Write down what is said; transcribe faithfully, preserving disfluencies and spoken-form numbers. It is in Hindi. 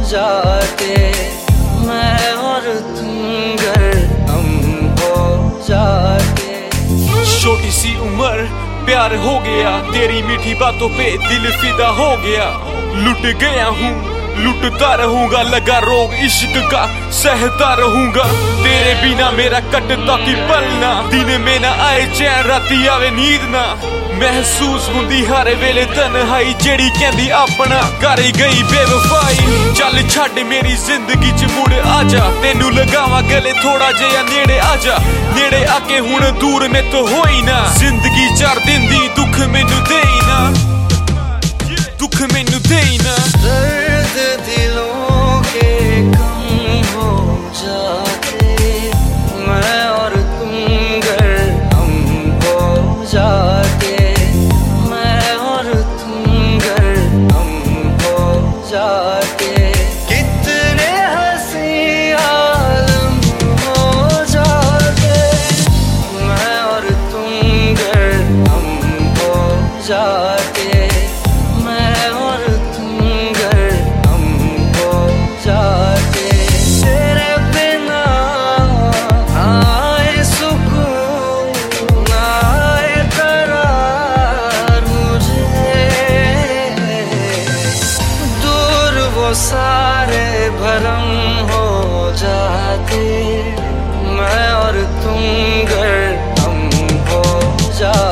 जाते, मैं और तुम घर हम हो जाते। छोटी सी उम्र प्यार हो गया, तेरी मीठी बातों पे दिल फिदा हो गया। लुट गया हूँ लुटता रहूंगा, लगा रोग इश्क का सहता रहूंगा। तेरे बिना मेरा कटता की पलना, दिन में ना आए चैन राती आवे नींद ना। महसूस हुंदी हर वेले तन्हाई, जेड़ी कहंदी अपना कर गई बेवफाई। चल छड़ मेरी जिंदगी च मुड़ आजा, तेनू लगावा गले थोड़ा जिहा नेड़े आजा। नेड़े आके हुण दूर में तो होई ना, जिंदगी चार दिन दी दुख मैनू देई ना, दुख मैनू देई ना। दर्द दिलों के कम हो जाते, मैं और तुम घर हम हो जाते, मैं और तुम घर हम हो जाते। कितने हंसी आलम हो जाते, मैं और तुम घर हम हो जाते, मैं और तुम घर हम हो जाते। तेरे बिना आए सुकून आए करार मुझे, दूर वो सारे भरम हो जाते, मैं और तुम घर हम हो जाते।